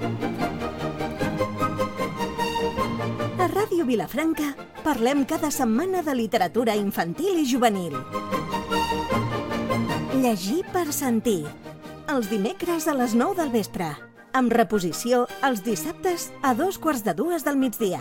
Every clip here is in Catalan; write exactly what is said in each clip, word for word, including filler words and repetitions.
A Ràdio Vilafranca parlem cada setmana de literatura infantil i juvenil. Llegir per sentir. Els dimecres a les nou del vespre. Amb reposició els dissabtes a dos quarts de dues del migdia.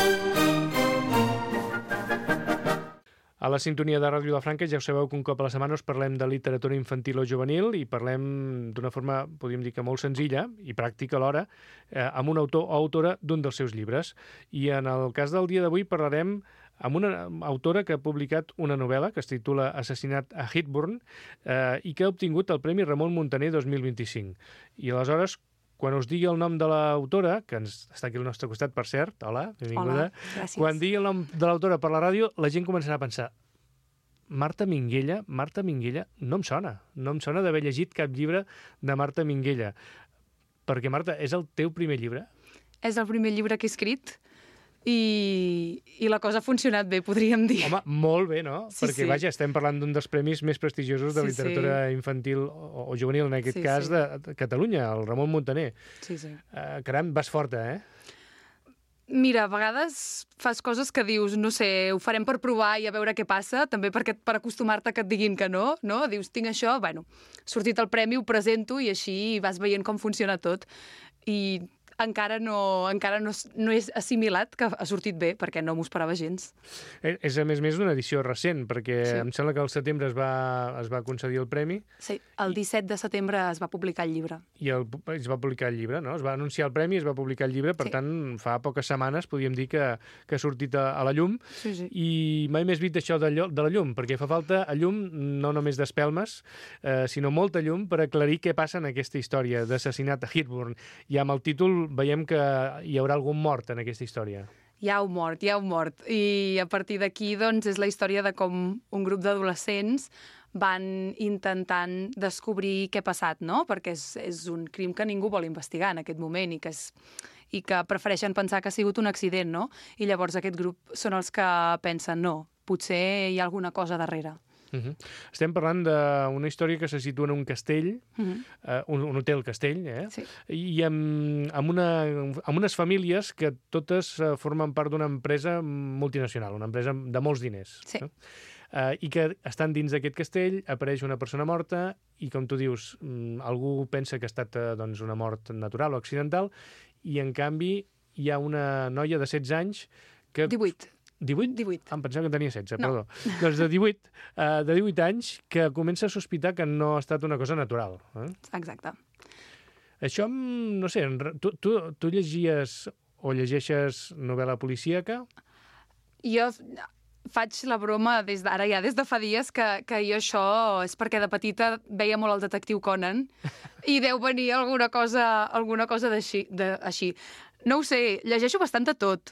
A la sintonia de Ràdio Vilafranca ja ho sabeu que un cop a la setmana us parlem de literatura infantil o juvenil i parlem d'una forma, podríem dir que molt senzilla i pràctica alhora, eh, amb un autor o autora d'un dels seus llibres. I en el cas del dia d'avui parlarem amb una autora que ha publicat una novel·la que es titula Assassinat a Hitburn eh, i que ha obtingut el Premi Ramon Muntaner dos mil vint-i-cinc. I aleshores, quan us digui el nom de l'autora, que ens està aquí al nostre costat, per cert, hola, benvinguda. Hola, gràcies. Quan digui el nom de l'autora per la ràdio, la gent començarà a pensar Marta Minguella, Marta Minguella, no em sona. No em sona d'haver llegit cap llibre de Marta Minguella. Perquè, Marta, és el teu primer llibre? És el primer llibre que he escrit i, i la cosa ha funcionat bé, podríem dir. Home, molt bé, no? Sí, Perquè, sí. vaja, estem parlant d'un dels premis més prestigiosos de Sí, literatura sí. infantil o, o juvenil, en aquest Sí, cas, sí. de, de Catalunya, el Ramon Muntaner. Sí, sí. Uh, caram, vas forta, eh? Mira, a vegades fas coses que dius, no sé, ho farem per provar i a veure què passa, també perquè, per acostumar-te que et diguin que no, no? Dius, tinc això, bueno, ha sortit el premi, ho presento i així vas veient com funciona tot. I encara no, encara no, no és assimilat que ha sortit bé, perquè no m'ho esperava gens. És, a més a més, una edició recent, perquè Sí. em sembla que al setembre es va, es va concedir el premi Sí, el disset de setembre es va publicar el llibre. i el, es va publicar el llibre, no? Es va anunciar el premi, es va publicar el llibre, per Sí. tant, fa poques setmanes podíem dir que, que ha sortit a, a la llum. Sí, sí. I mai més vist això de, llo- de la llum, perquè fa falta a llum no només d'espelmes, eh, sinó molta llum per aclarir què passa en aquesta història d'assassinat a Hitburn. I amb el títol veiem que hi haurà algun mort en aquesta història. Hi ha un mort, hi ha un mort. I a partir d'aquí, doncs, és la història de com un grup d'adolescents van intentant descobrir què ha passat, no? Perquè és, és un crim que ningú vol investigar en aquest moment i que, és, i que prefereixen pensar que ha sigut un accident, no? I llavors aquest grup són els que pensen, no, potser hi ha alguna cosa darrere. Uh -huh. Estem parlant d'una història que se situa en un castell, uh -huh. eh, un, un hotel castell, eh? Sí. I amb, amb, una, amb unes famílies que totes eh, formen part d'una empresa multinacional, una empresa de molts diners. Sí. No? Eh, I que estan dins d'aquest castell, apareix una persona morta i, com tu dius, mm, algú pensa que ha estat eh, doncs, una mort natural o accidental i, en canvi, hi ha una noia de setze anys que... divuit. divuit? divuit. Em pensava que en tenia setze, No. perdó. Doncs de divuit, uh, de divuit anys que comença a sospitar que no ha estat una cosa natural. Eh? Exacte. Això, mm, no sé, en re- tu, tu, tu llegies o llegeixes novel·la policíaca? Jo faig la broma des d'ara ja, des de fa dies, que, que jo això és perquè de petita veia molt el detectiu Conan i deu venir alguna cosa, alguna cosa d'així, de, així. No ho sé, llegeixo bastant de tot,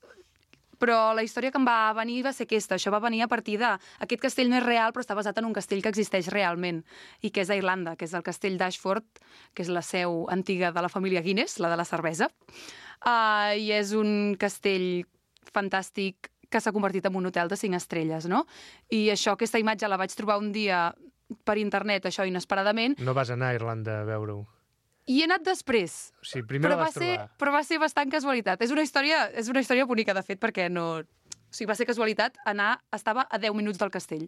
però la història que em va venir va ser aquesta. Això va venir a partir d'aquest castell no és real, però està basat en un castell que existeix realment i que és a Irlanda, que és el castell d'Ashford, que és la seu antiga de la família Guinness, la de la cervesa. Uh, I és un castell fantàstic que s'ha convertit en un hotel de cinc estrelles, no? I això, aquesta imatge la vaig trobar un dia per internet, això inesperadament, No vas anar a Irlanda a veure-ho. i he anat després. O sigui, primer Però la va, vas ser, trobar. però va ser bastant casualitat. És una història, és una història bonica, de fet, perquè no... O sigui, va ser casualitat anar... Estava a deu minuts del castell.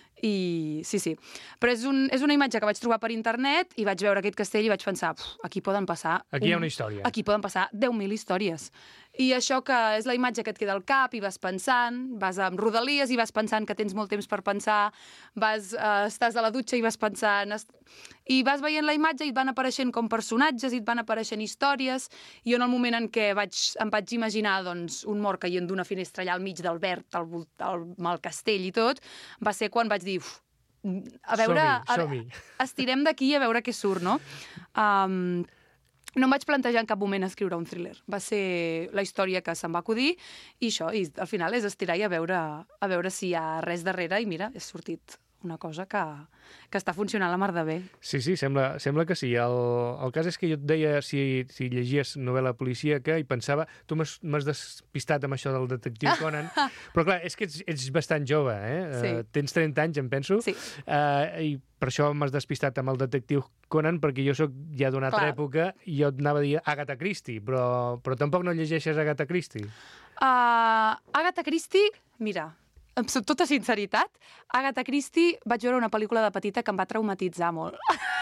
I sí, sí. Però és, un, és una imatge que vaig trobar per internet i vaig veure aquest castell i vaig pensar, aquí poden passar... Aquí hi ha una història. Aquí poden passar deu mil històries. I això que és la imatge que et queda al cap i vas pensant, vas amb rodalies i vas pensant que tens molt temps per pensar, vas, eh, estàs a la dutxa i vas pensant... est- I vas veient la imatge i et van apareixent com personatges i et van apareixent històries. I jo en el moment en què vaig, em vaig imaginar doncs, un mort caient d'una finestra allà al mig del verd, al, vol- al, amb el castell i tot, va ser quan vaig dir... Uf, a veure... Som-hi, a- som-hi. estirem d'aquí a veure què surt, no? Um, no em vaig plantejar en cap moment escriure un thriller. Va ser la història que se'm va acudir i això, i al final és estirar i a veure, a veure si hi ha res darrere i mira, és sortit una cosa que, que està funcionant la mar de bé. Sí, sí, sembla, sembla que sí. El, el cas és que jo et deia si, si llegies novel·la policíaca i pensava... Tu m'has m'has despistat amb això del detectiu Conan, però clar, és que ets, ets bastant jove, eh? Sí. Uh, tens trenta anys, em penso. Sí. Uh, I per això m'has despistat amb el detectiu Conan, perquè jo sóc ja d'una altra Clar. època i jo et anava a dir Agatha Christie, però, però tampoc no llegeixes Agatha Christie. Uh, Agatha Christie, mira, amb tota sinceritat, Agatha Christie vaig veure una pel·lícula de petita que em va traumatitzar molt.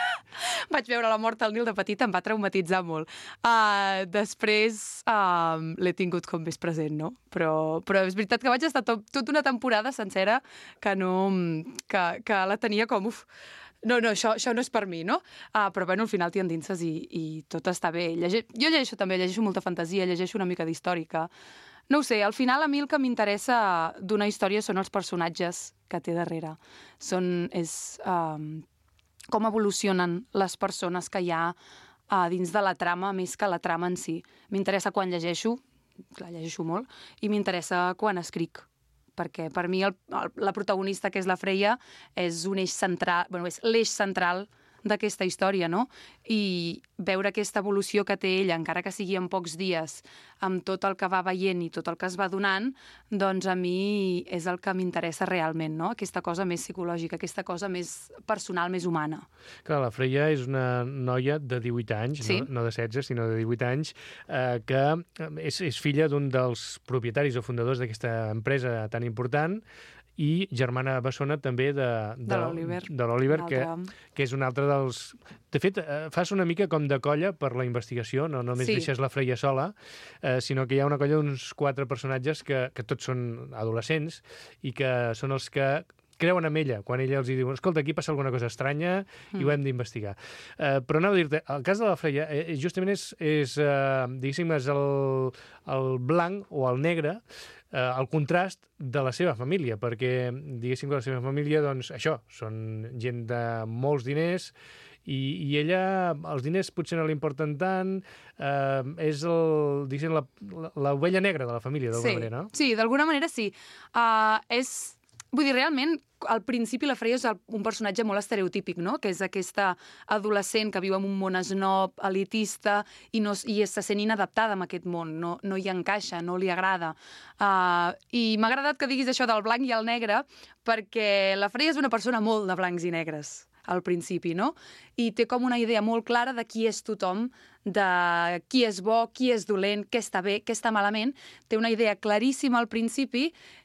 Vaig veure La mort al Nil de petita, em va traumatitzar molt. Uh, després uh, l'he tingut com més present, no? Però, però és veritat que vaig estar tot, tota una temporada sencera que, no, que, que la tenia com... Uf, no, no, això, això no és per mi, no? Uh, però bueno, al final t'hi endinses i, i tot està bé. Llege... Jo llegeixo també, llegeixo molta fantasia, llegeixo una mica d'històrica. No ho sé, al final a mi el que m'interessa d'una història són els personatges que té darrere. Són... és... Uh, com evolucionen les persones que hi ha uh, dins de la trama, més que la trama en si. M'interessa quan llegeixo, clar, llegeixo molt, i m'interessa quan escric, perquè per mi el, el, la protagonista, que és la Freya, és un eix central, bueno, és l'eix central d'aquesta història, no? I veure aquesta evolució que té ella, encara que sigui en pocs dies, amb tot el que va veient i tot el que es va donant, doncs a mi és el que m'interessa realment, no? Aquesta cosa més psicològica, aquesta cosa més personal, més humana. Clar, la Freya és una noia de divuit anys, sí. no, no de setze, sinó de divuit anys, eh, que és, és filla d'un dels propietaris o fundadors d'aquesta empresa tan important, i germana bessona també de, de, de l'Oliver, de l'Oliver que, que és un altre dels... De fet, eh, fas una mica com de colla per la investigació, no només sí. deixes la Freya sola, eh, sinó que hi ha una colla d'uns quatre personatges que, que tots són adolescents i que són els que creuen en ella, quan ella els diu, escolta, aquí passa alguna cosa estranya mm. i ho hem d'investigar. Eh, però anava a dir-te, el cas de la Freya eh, justament és, és eh, diguéssim, és el, el blanc o el negre, eh, el contrast de la seva família, perquè, diguéssim, que la seva família, doncs, això, són gent de molts diners, i, i ella, els diners potser no li importen tant, eh, és el, diguéssim, l'ovella negra de la família, d'alguna sí. manera, no? Sí, d'alguna manera sí. Uh, és... Vull dir, realment, al principi la Freya és un personatge molt estereotípic, no? Que és aquesta adolescent que viu en un món esnob, elitista, i, no, i se sent inadaptada en aquest món, no, no hi encaixa, no li agrada. Uh, I m'ha agradat que diguis això del blanc i el negre, perquè la Freya és una persona molt de blancs i negres al principi, no? I té com una idea molt clara de qui és tothom, de qui és bo, qui és dolent, què està bé, què està malament. Té una idea claríssima al principi,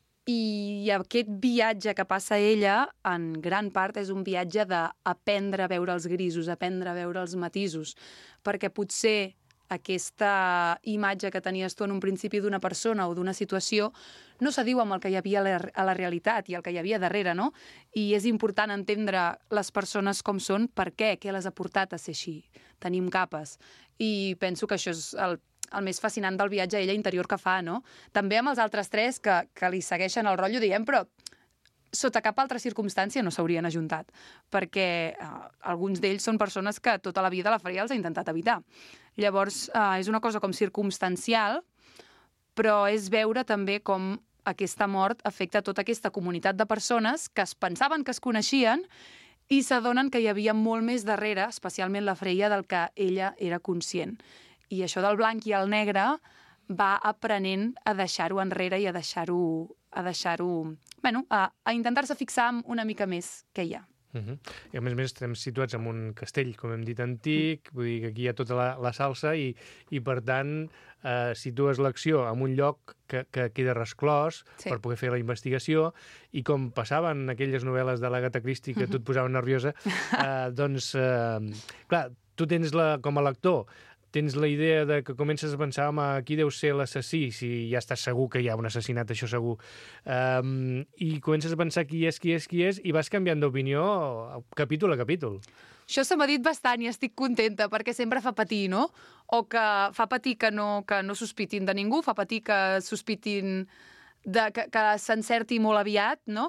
i aquest viatge que passa ella, en gran part, és un viatge d'aprendre a veure els grisos, aprendre a veure els matisos, perquè potser aquesta imatge que tenies tu en un principi d'una persona o d'una situació no s'adiu amb el que hi havia a la, a la realitat i el que hi havia darrere, no? I és important entendre les persones com són, per què, què les ha portat a ser així. Tenim capes. I penso que això és el el més fascinant del viatge a ella interior que fa, no? També amb els altres tres que, que li segueixen el rotllo, diem, però sota cap altra circumstància no s'haurien ajuntat, perquè eh, alguns d'ells són persones que tota la vida la Freya els ha intentat evitar. Llavors, eh, és una cosa com circumstancial, però és veure també com aquesta mort afecta tota aquesta comunitat de persones que es pensaven que es coneixien i s'adonen que hi havia molt més darrere, especialment la Freya, del que ella era conscient. I això del blanc i el negre va aprenent a deixar-ho enrere i a deixar-ho, a deixar-ho, bueno, a, a intentar-se fixar en una mica més que hi ha. Uh-huh. I a més a més estem situats en un castell, com hem dit, antic, vull dir que aquí hi ha tota la, la salsa i, i per tant eh, situes l'acció en un lloc que, que queda resclòs sí. per poder fer la investigació i com passaven aquelles novel·les de l'Agatha Christie que tu et posaven nerviosa, eh, doncs, eh, clar, tu tens la, com a lector, tens la idea de que comences a pensar home, qui deu ser l'assassí, si ja estàs segur que hi ha un assassinat, això segur. Um, I comences a pensar qui és, qui és, qui és, i vas canviant d'opinió capítol a capítol. Això se m'ha dit bastant i estic contenta, perquè sempre fa patir, no? O que fa patir que no, que no sospitin de ningú, fa patir que sospitin de, que, que s'encerti molt aviat, no?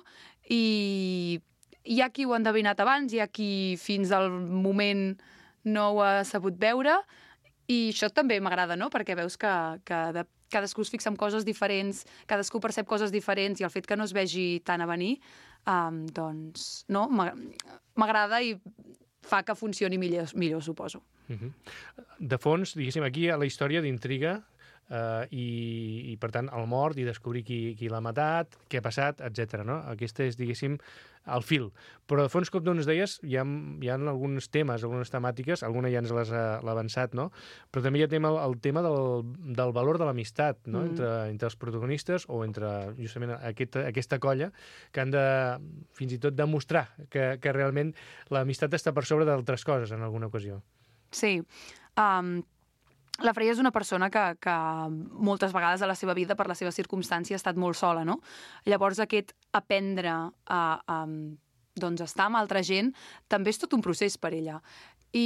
I hi ha qui ho ha endevinat abans, hi ha qui fins al moment no ho ha sabut veure. I això també m'agrada, no? Perquè veus que, que de, cadascú es fixa en coses diferents, cadascú percep coses diferents, i el fet que no es vegi tant a venir, um, doncs, no, m'agrada i fa que funcioni millor, millor suposo. Uh-huh. De fons, diguéssim, aquí hi ha la història d'intriga, Uh, i, i, per tant, el mort i descobrir qui, qui l'ha matat, què ha passat, etcètera. No? Aquest és, diguéssim, el fil. Però, de fons, com tu ens deies, hi ha, hi ha alguns temes, algunes temàtiques, alguna ja ens l'has avançat, no? Però també hi ha tema, el tema del, del valor de l'amistat, no? Mm. entre, entre els protagonistes o entre, justament, aquesta, aquesta colla que han de, fins i tot, demostrar que, que realment l'amistat està per sobre d'altres coses en alguna ocasió. Sí. Um... La Freya és una persona que, que moltes vegades a la seva vida, per la seva circumstància, ha estat molt sola, no? Llavors, aquest aprendre a, a doncs, estar amb altra gent també és tot un procés per ella. I,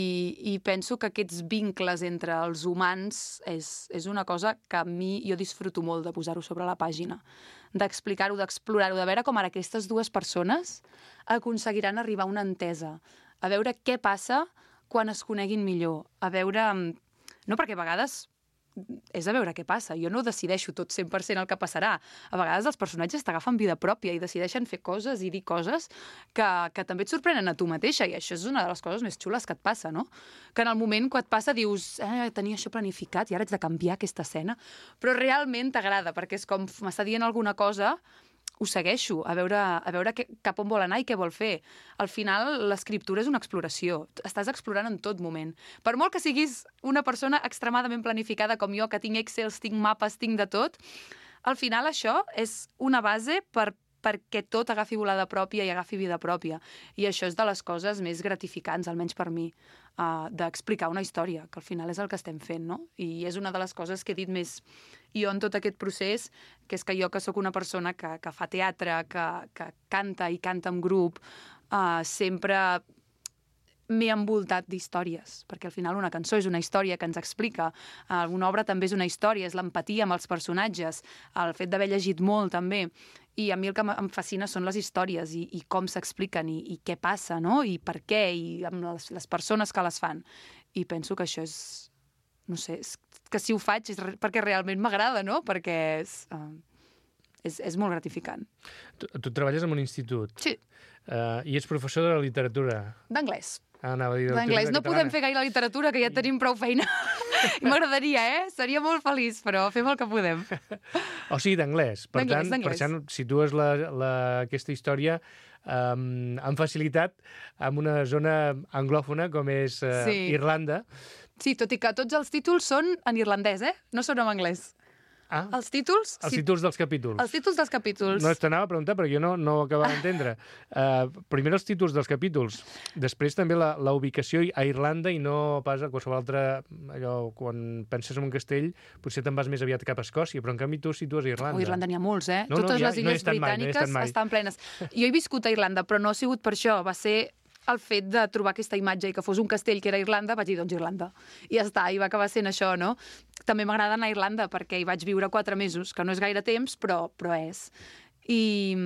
i penso que aquests vincles entre els humans és, és una cosa que a mi jo disfruto molt de posar-ho sobre la pàgina, d'explicar-ho, d'explorar-ho, de veure com ara aquestes dues persones aconseguiran arribar a una entesa, a veure què passa quan es coneguin millor, a veure... No, perquè a vegades és a veure què passa. Jo no decideixo tot cent per cent el que passarà. A vegades els personatges t'agafen vida pròpia i decideixen fer coses i dir coses que, que també et sorprenen a tu mateixa, i això és una de les coses més xules que et passa, no? Que en el moment que et passa dius eh, tenia això planificat i ara haig de canviar aquesta escena, però realment t'agrada, perquè és com m'està dient alguna cosa, ho segueixo, a veure, a veure que, cap on vol anar i què vol fer. Al final, l'escriptura és una exploració. Estàs explorant en tot moment. Per molt que siguis una persona extremadament planificada com jo, que tinc Excels, tinc mapes, tinc de tot, al final això és una base per perquè tot agafi volada pròpia i agafi vida pròpia. I això és de les coses més gratificants, almenys per mi, uh, d'explicar una història, que al final és el que estem fent, no? I és una de les coses que he dit més jo en tot aquest procés, que és que jo, que sóc una persona que, que fa teatre, que, que canta i canta en grup, uh, sempre m'he envoltat d'històries, perquè al final una cançó és una història que ens explica, uh, una obra també és una història, és l'empatia amb els personatges, el fet d'haver llegit molt també, i a mi el que em fascina són les històries i, i com s'expliquen i, i què passa, no? I per què, i amb les, les persones que les fan. I penso que això és, no sé, és, que si ho faig és perquè realment m'agrada, no? Perquè és, uh, és, és molt gratificant. Tu, tu treballes en un institut. Sí. Uh, I ets professor de la literatura. D'anglès. Ah, anava a dir d'anglès. No podem fer gaire literatura, que ja tenim prou feina. I m'agradaria, eh? Seria molt feliç, però fem el que podem. O sigui, d'anglès. Per tant, per tant, situes la, la, aquesta història um, amb facilitat en una zona anglòfona com és uh, sí. Irlanda. Sí, tot i que tots els títols són en irlandès, eh? No són en anglès. Ah, els títols... Els sí, títols dels capítols. Els títols dels capítols. No, t'anava a preguntar, però jo no, no ho acabava d'entendre. Uh, primer els títols dels capítols, després també la, la ubicació a Irlanda i no pas a qualsevol altra... Allò, quan penses en un castell, potser te'n vas més aviat cap a Escòcia, però en canvi tu situes a Irlanda. Oh, Irlanda n'hi ha molts, eh? No, Totes no, les ja, illes no britàniques mai, no estan plenes. Jo he viscut a Irlanda, però no ha sigut per això. Va ser el fet de trobar aquesta imatge i que fos un castell que era Irlanda, vaig dir, doncs Irlanda. I ja està, i va acabar sent això, no? També m'agrada anar a Irlanda perquè hi vaig viure quatre mesos, que no és gaire temps, però, però és. I,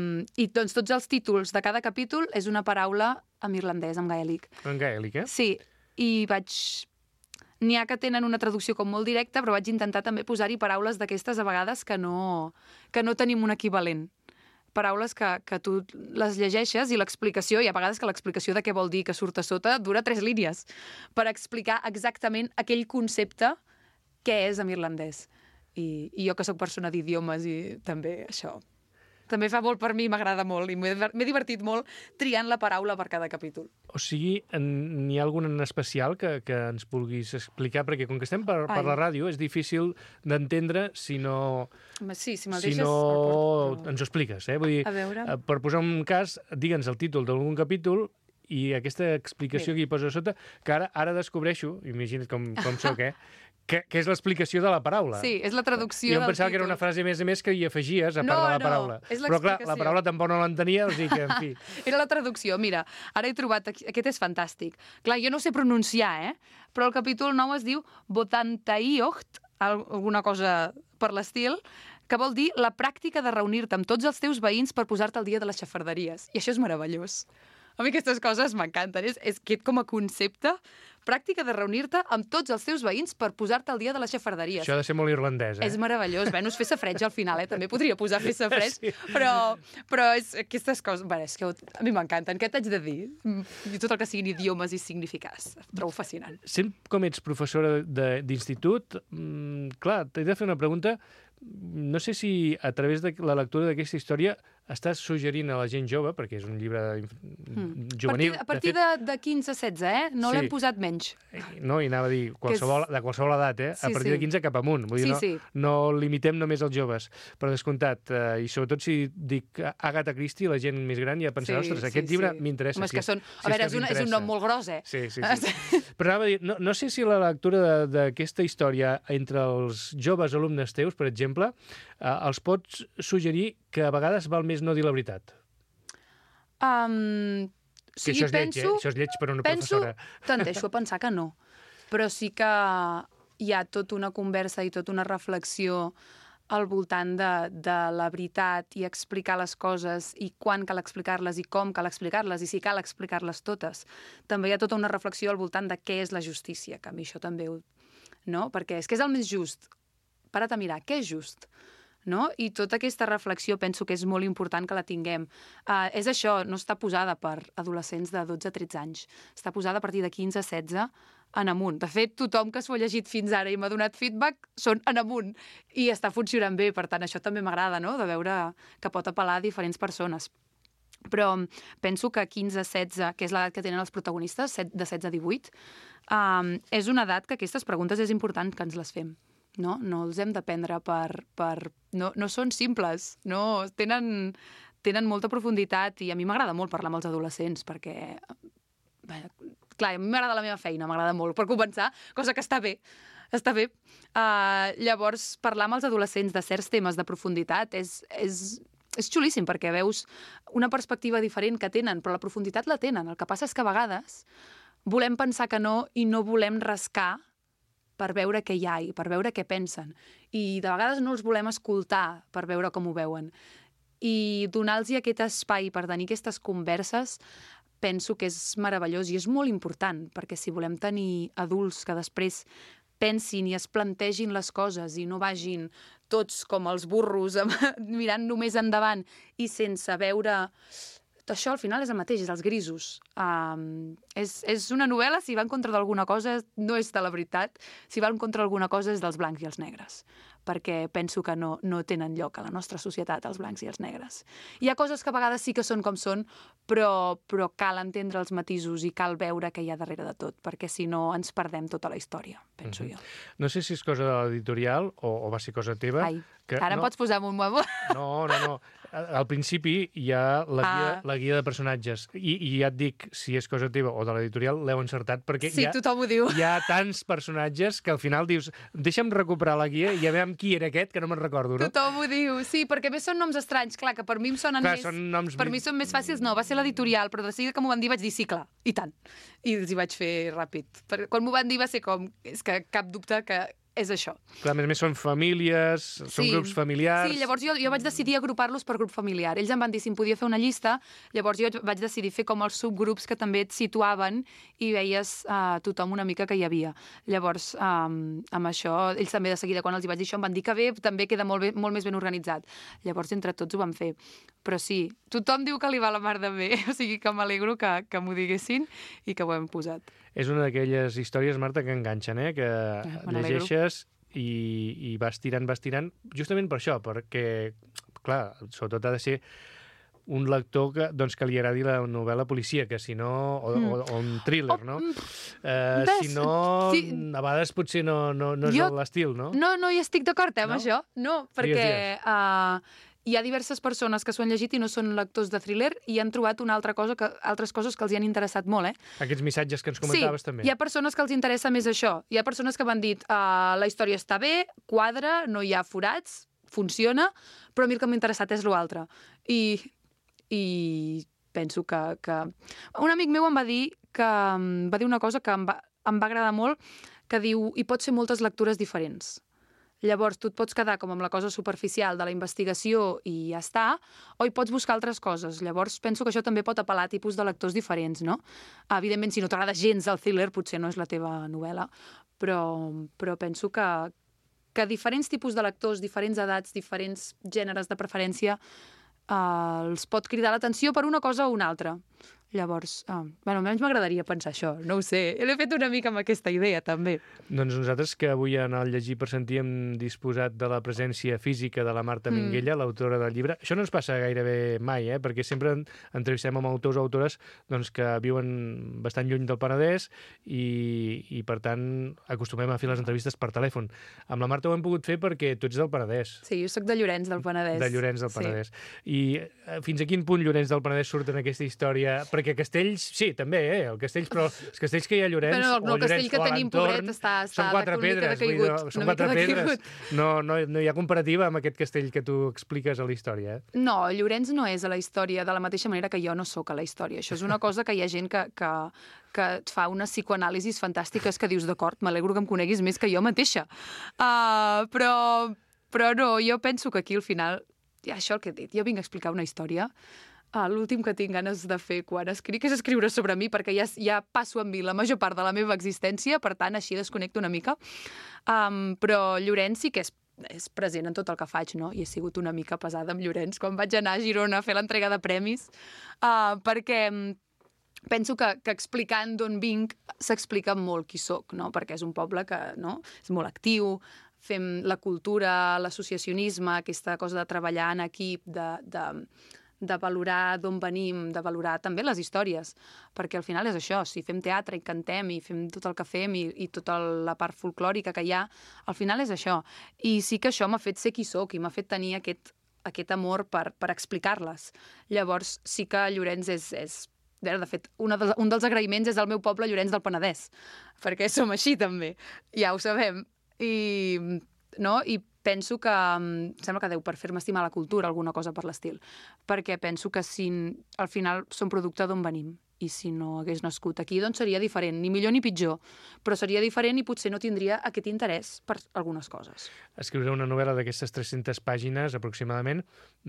i doncs tots els títols de cada capítol és una paraula en irlandès, en gaèlic. En gaèlic, eh? Sí, i vaig... N'hi ha que tenen una traducció com molt directa, però vaig intentar també posar-hi paraules d'aquestes a vegades que no, que no tenim un equivalent. Paraules que, que tu les llegeixes i l'explicació, i a vegades que l'explicació de què vol dir que surt a sota dura tres línies per explicar exactament aquell concepte què és en irlandès. I, i jo que sóc persona d'idiomes i també això... També fa molt per mi, m'agrada molt, i m'he divertit molt triant la paraula per cada capítol. O sigui, n'hi ha algun en especial que, que ens vulguis explicar? Perquè com que estem per, per la ràdio, és difícil d'entendre si no... Sí, si me'l si deixes... no porto, però... ens ho expliques, eh? Vull dir, a veure... per posar un cas, digue'ns el títol d'algun capítol i aquesta explicació Mira. Que hi posa a sota, que ara, ara descobreixo, imagina't com, com soc, eh? Que, que és l'explicació de la paraula. Sí, és la traducció del títol. Jo em pensava que era una frase més a més que hi afegies a part no, de la paraula. No, és però clar, la paraula tampoc no l'entenia, o sigui que, en fi... Era la traducció. Mira, ara he trobat... Aquest és fantàstic. Clar, jo no sé pronunciar, eh? Però el capítol nou es diu Botantaiocht, alguna cosa per l'estil, que vol dir la pràctica de reunir-te amb tots els teus veïns per posar-te al dia de les xafarderies. I això és meravellós. A mi aquestes coses m'encanten. És, és aquest com a concepte pràctica de reunir-te amb tots els teus veïns per posar-te al dia de les xafarderies. Això ha de ser molt irlandès, eh? És meravellós. Venus fer safreig al final, eh? També podria posar fer safreig, Sí. però, però és, aquestes coses... Bé, és que a mi m'encanten. Què t'haig de dir? I tot el que siguin idiomes i significats. Ho trobo fascinant. Sent com ets professora de- d'institut, mmm, clar, t'he de fer una pregunta. No sé si a través de la lectura d'aquesta història estàs suggerint a la gent jove, perquè és un llibre mm. juvenil... A partir de, de, de quinze a setze, eh? No Sí. l'hem posat menys. No, i anava a dir, qualsevol, de qualsevol edat, eh? Sí, a partir sí. de quinze cap amunt. Vull dir, Sí, no, sí. no limitem només els joves. Per descomptat, eh, i sobretot si dic Agatha Christie, la gent més gran ja pensarà, Sí, ostres, sí, aquest llibre sí. m'interessa. Home, és Si que són... si A veure, que és, una, és un m'interessa. nom molt gros, eh? Sí, sí, sí. sí. Però anava a dir, no, no sé si la lectura de- d'aquesta història entre els joves alumnes teus, per exemple, eh, els pots suggerir que a vegades val més no dir la veritat. Um, Que sí, això és lleig, penso, eh? Això és lleig per a una penso, professora. tendeixo a pensar que no. Però sí que hi ha tota una conversa i tota una reflexió al voltant de, de la veritat i explicar les coses i quan cal explicar-les i com cal explicar-les i si cal explicar-les totes. També hi ha tota una reflexió al voltant de què és la justícia, que a mi això també ho... No? Perquè és que és el més just. Para't a mirar, què és just? No? I tota aquesta reflexió penso que és molt important que la tinguem. Uh, és això, no està posada per adolescents de dotze a tretze anys. Està posada a partir de quinze a setze en amunt. De fet, tothom que s'ho ha llegit fins ara i m'ha donat feedback són en amunt. I està funcionant bé, per tant, això també m'agrada, no?, de veure que pot apel·lar a diferents persones. Però penso que quinze a setze, que és l'edat que tenen els protagonistes, de setze a divuit, um, és una edat que aquestes preguntes és important que ens les fem. No, no els hem de prendre per... per... No, no són simples, no, tenen, tenen molta profunditat i a mi m'agrada molt parlar amb els adolescents perquè... Bé, clar, a mi m'agrada la meva feina, m'agrada molt, per començar, cosa que està bé, està bé. Uh, llavors, parlar amb els adolescents de certs temes de profunditat és, és, és xulíssim perquè veus una perspectiva diferent que tenen, però la profunditat la tenen. El que passa és que a vegades volem pensar que no i no volem rascar per veure què hi ha i per veure què pensen. I de vegades no els volem escoltar per veure com ho veuen. I donar-los aquest espai per tenir aquestes converses penso que és meravellós i és molt important, perquè si volem tenir adults que després pensin i es plantegin les coses i no vagin tots com els burros mirant només endavant i sense veure... Això al final és el mateix, és els grisos. Um, és, és una novel·la, si va en contra d'alguna cosa, no és de la veritat. Si va en contra d'alguna cosa és dels blancs i els negres. Perquè penso que no, no tenen lloc a la nostra societat, els blancs i els negres. Hi ha coses que a vegades sí que són com són, però, però cal entendre els matisos i cal veure què hi ha darrere de tot, perquè si no ens perdem tota la història, penso uh-huh. jo. No sé si és cosa de l'editorial o, o va ser cosa teva. Ai, que, ara no, em pots posar en un memo. No, no, no. Al principi hi ha la guia, Ah. la guia de personatges i, i ja et dic, si és cosa teva o de l'editorial, l'heu encertat, perquè Sí, hi, ha, tothom ho diu. hi ha tants personatges que al final dius, deixa'm recuperar la guia i ja veiem qui era aquest, que no me'n recordo, no? Tothom ho diu, sí, perquè a més són noms estranys, clar, que per mi em sonen Clar, més... són noms Per mi- mi són més fàcils, no, va ser l'editorial, però de seguida que m'ho van dir vaig dir sí, clar, i tant. I els hi vaig fer ràpid. Perquè quan m'ho van dir va ser com, és que cap dubte que és això. Clar, a més a més són famílies, són grups familiars... Sí, llavors jo, jo vaig decidir agrupar-los per grup familiar. Ells em van dir si em podia fer una llista, llavors jo vaig decidir fer com els subgrups que també et situaven i veies uh, tothom una mica que hi havia. Llavors, um, amb això, ells també de seguida, quan els hi vaig dir això, em van dir que bé, també queda molt, bé, molt més ben organitzat. Llavors, entre tots ho vam fer. Però sí, tothom diu que li va la mar de bé, o sigui que m'alegro que, que m'ho diguessin i que ho hem posat. És una d'aquelles històries, Marta, que enganxen, eh? Que me n'alegro. llegeixes i, i vas tirant, vas tirant, justament per això, perquè, clar, sobretot ha de ser un lector que, doncs, que li agradi la novel·la policíaca, si no... O, Mm. o, o un thriller, Oh, no? mm, Eh, ves, si no, sí. a vegades potser no, no, no és Jo- l'estil, no? No, no hi estic d'acord, eh, amb No? això. No, perquè Digues, uh, hi ha diverses persones que s'ho han llegit i no són lectors de thriller i han trobat una altra cosa que, altres coses que els hi han interessat molt, eh? Aquests missatges que ens comentaves sí, també. hi ha persones que els interessa més això. Hi ha persones que m'han dit uh, la història està bé, quadra, no hi ha forats, funciona, però a mi el que m'ha interessat és l'altre. I, I penso que, que... Un amic meu em va dir que em va dir una cosa que em va, em va agradar molt, que diu, hi pot ser moltes lectures diferents. Llavors, tu et pots quedar com amb la cosa superficial de la investigació i ja està, o hi pots buscar altres coses. Llavors, penso que això també pot apel·lar a tipus de lectors diferents, no? Evidentment, si no t'agrada gens el thriller, potser no és la teva novel·la, però, però penso que, que diferents tipus de lectors, diferents edats, diferents gèneres de preferència, eh, els pot cridar l'atenció per una cosa o una altra. Llavors, ah, bueno, almenys m'agradaria pensar això, no ho sé. L'he fet una mica amb aquesta idea, també. Doncs nosaltres, que avui en el Llegir per Sentir hem disposat de la presència física de la Marta Mm. Minguella, l'autora del llibre. Això no ens passa gairebé mai, eh? Perquè sempre en- entrevistem amb autors o autores doncs, que viuen bastant lluny del Penedès i, i, per tant, acostumem a fer les entrevistes per telèfon. Amb la Marta ho hem pogut fer perquè tu ets del Penedès. Sí, jo sóc de Llorenç del Penedès. De Llorenç del Sí. Penedès. I eh, fins a quin punt Llorenç del Penedès surt en aquesta història? Perquè Castells, sí, també, eh? El Castells, però els castells que hi ha a Llorenç, Però no, no, o el castell Llorenç que o a tenim, l'entorn, pobret, està, està són quatre una mica pedres, vull dir, decaigut. no, són una quatre mica pedres. decaigut. No, no, no hi ha comparativa amb aquest castell que tu expliques a la història, eh? No, Llorenç no és a la història de la mateixa manera que jo no sóc a la història. Això és una cosa que hi ha gent que, que, que et fa unes psicoanàlisis fantàstiques que dius, d'acord, m'alegro que em coneguis més que jo mateixa. Uh, però, però no, jo penso que aquí al final, ja, això el que he dit, jo vinc a explicar una història. Uh, L'últim que tinc ganes de fer quan escric és escriure sobre mi, perquè ja, ja passo amb mi la major part de la meva existència, per tant, així desconnecto una mica. Um, però Llorenç sí que és és present en tot el que faig, no? I he sigut una mica pesada amb Llorenç quan vaig anar a Girona a fer l'entrega de premis, uh, perquè penso que, que explicant d'on vinc s'explica molt qui sóc, no? Perquè és un poble que, no? És molt actiu, fem la cultura, l'associacionisme, aquesta cosa de treballar en equip, de, de, de valorar d'on venim, de valorar també les històries, perquè al final és això, si fem teatre i cantem i fem tot el que fem i, i tota la part folclòrica que hi ha, al final és això. I sí que això m'ha fet ser qui sóc i m'ha fet tenir aquest, aquest amor per, per explicar-les. Llavors sí que Llorenç és... és de fet, una de, un dels agraïments és el meu poble, Llorenç del Penedès, perquè som així també, ja ho sabem. I, no? I penso que, em sembla que deu per fer-me estimar la cultura, alguna cosa per l'estil, perquè penso que si al final som producte d'on venim, i si no hagués nascut aquí, doncs seria diferent, ni millor ni pitjor, però seria diferent i potser no tindria aquest interès per algunes coses. Escriure una novel·la d'aquestes tres-centes pàgines, aproximadament,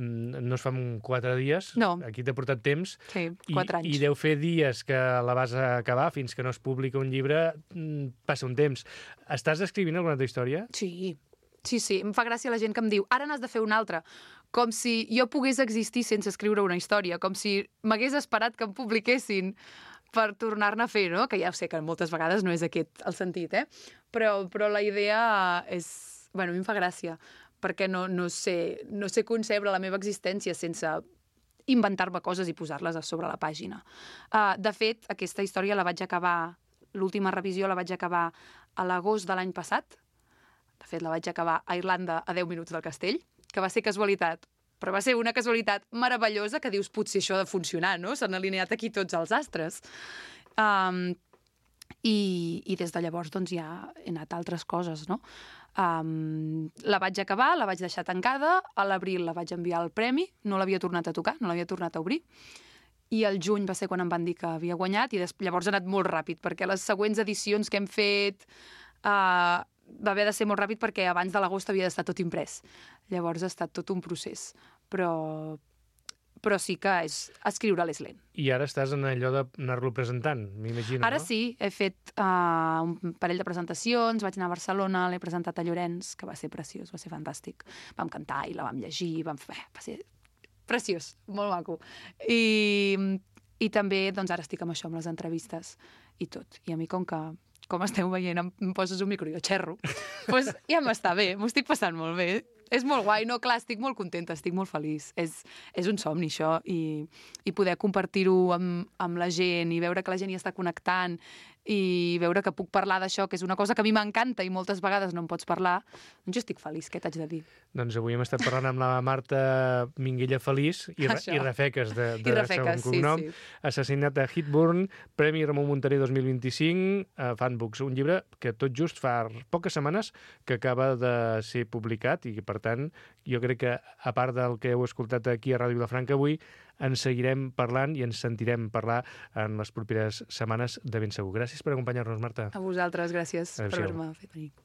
no es fa en quatre dies. No. Aquí t'ha portat temps. Sí, quatre anys. I, I deu fer dies que la vas acabar, fins que no es publica un llibre, passa un temps. Estàs escrivint alguna altra història? Sí, sí, sí. Em fa gràcia la gent que em diu ara n'has de fer una altra. Com si jo pogués existir sense escriure una història, com si m'hagués esperat que em publiquessin per tornar-ne a fer, no? Que ja ho sé que moltes vegades no és aquest el sentit, eh? Però, però la idea és... Bueno, a mi em fa gràcia, perquè no, no, sé, no sé concebre la meva existència sense inventar-me coses i posar-les a sobre la pàgina. Uh, de fet, aquesta història la vaig acabar, l'última revisió la vaig acabar a l'agost de l'any passat. De fet, la vaig acabar a Irlanda a deu minuts del castell, que va ser casualitat, però va ser una casualitat meravellosa que dius, potser això ha de funcionar, no? S'han alineat aquí tots els astres. Um, i, I des de llavors doncs, ja he anat a altres coses, no? Um, la vaig acabar, la vaig deixar tancada, a l'abril la vaig enviar al premi, no l'havia tornat a tocar, no l'havia tornat a obrir, i el juny va ser quan em van dir que havia guanyat, i llavors ha anat molt ràpid, perquè les següents edicions que hem fet... Uh, va haver de ser molt ràpid perquè abans de l'agost havia d'estar tot imprès. Llavors ha estat tot un procés. Però, però sí que és escriure l'és lent. I ara estàs en allò d'anar-lo presentant, m'imagino, Ara no? sí, he fet uh, un parell de presentacions, vaig anar a Barcelona, l'he presentat a Llorenç, que va ser preciós, va ser fantàstic. Vam cantar i la vam llegir, vam fer... va ser preciós, molt maco. I, i també, doncs, ara estic amb això, amb les entrevistes i tot. I a mi, com que com esteu veient, em poses un micro i jo xerro, doncs ja m'està bé, m'ho estic passant molt bé. És molt guai, no? Clar, estic molt contenta, estic molt feliç. És, és un somni, això, i, i poder compartir-ho amb, amb la gent i veure que la gent hi està connectant i veure que puc parlar d'això, que és una cosa que a mi m'encanta i moltes vegades no em pots parlar, doncs jo estic feliç, què t'haig de dir? Doncs avui hem estat parlant amb la Marta Minguella Feliç i, Això. i Rafeques, de, de I Rafeques, segon cognom. sí, sí. Assassinat a Hitburn, Premi Ramon Muntaner dos mil vint-i-cinc, a Fanbooks, un llibre que tot just fa poques setmanes que acaba de ser publicat i que, per tant, jo crec que, a part del que heu escoltat aquí a Ràdio Vilafranca avui, ens seguirem parlant i ens sentirem parlar en les properes setmanes de ben segur. Gràcies per acompanyar-nos, Marta. A vosaltres, gràcies Adéu-siau. per haver-me fet venir.